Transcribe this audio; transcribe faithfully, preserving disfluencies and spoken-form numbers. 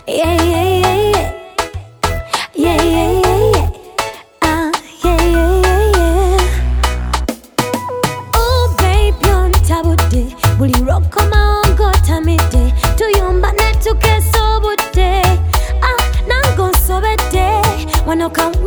Yeah, yeah, yeah, yeah. Yeah, yeah, yeah, yeah. Ah, yeah, yeah, yeah, yeah. Oh, baby, on tabude. Buli roko maongo tamide. Tuyumba netuke sobude. Ah, nango sobede. Wanoka